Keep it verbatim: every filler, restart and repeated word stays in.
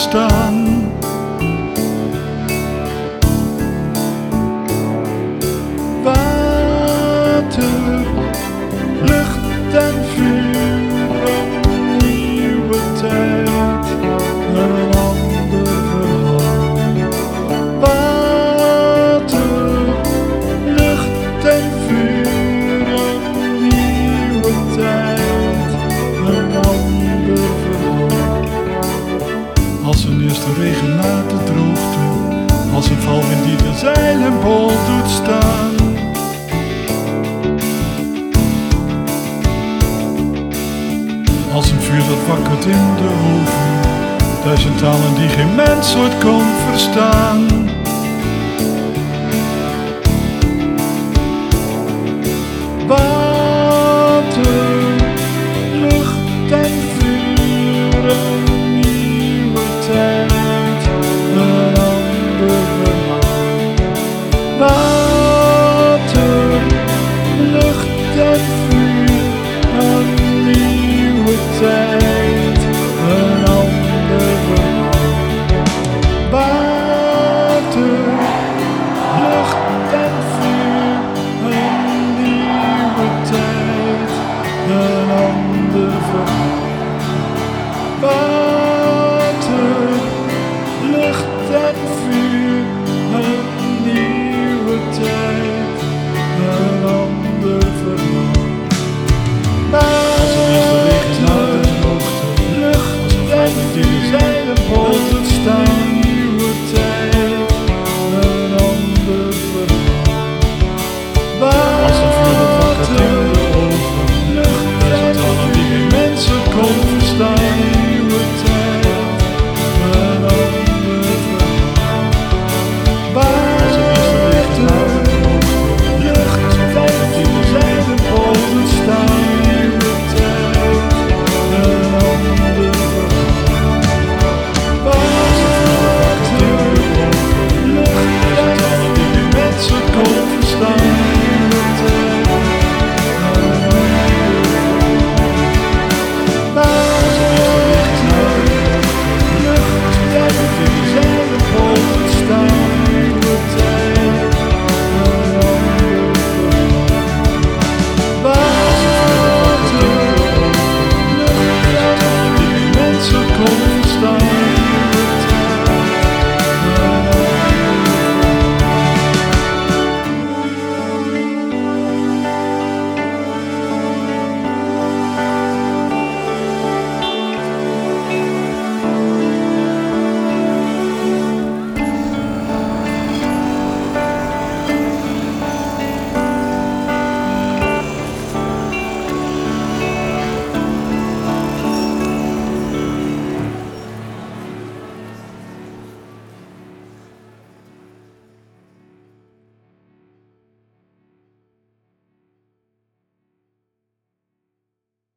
verstaan. Water, lucht en vuur, een nieuwe tijd, een ander verhaal. Water, lucht en vuur, een nieuwe tijd, een ander verhaal. Als een eerste regen na de droogte, als een valwind die de zeilen bol doet staan. Als een vuur dat wakkert in de oven, duizend talen die geen mens ooit kon verstaan. Water, lucht en vuur, een nieuwe tijd, een ander verhaal.